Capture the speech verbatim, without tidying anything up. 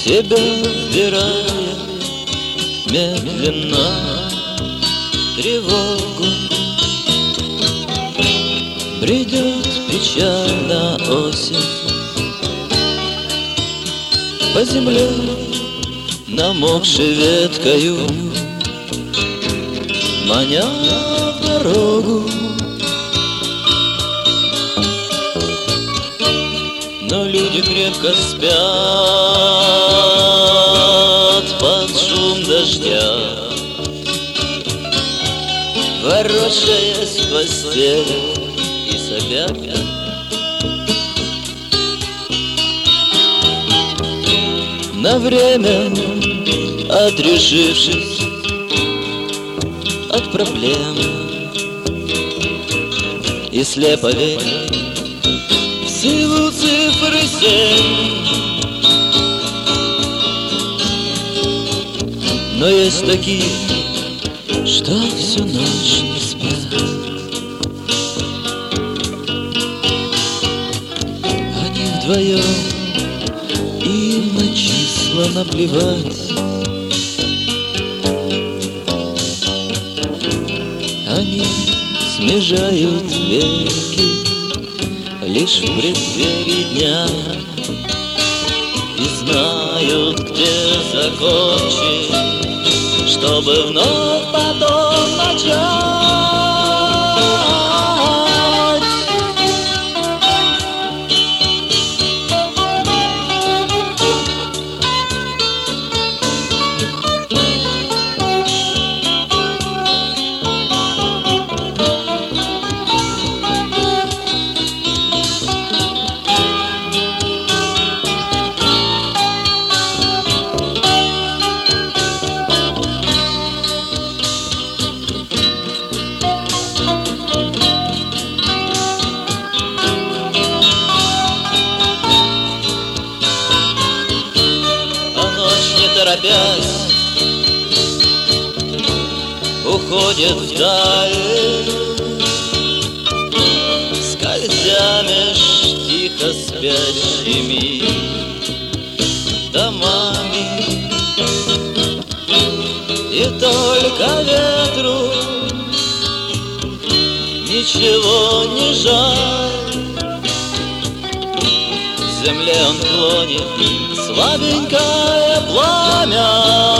тебя вбирая медленно тревогу. Бредет печально осень по земле, намокшей веткою, маня в дорогу. Но люди крепко спят под шум дождя, ворочаясь в постели и сопят. На время отрешившись от проблем и слепо веря в силу цифры семь. Но есть такие, что всю ночь не спят. Они вдвоем, им на числа наплевать. Они смежают веки лишь в преддверии дня и знают, где закончить, чтобы вновь потом начать. Торопясь, уходит вдаль, скользя меж тихо спящими домами. И только ветру ничего не жаль, земле он клонит слабенькое пламя.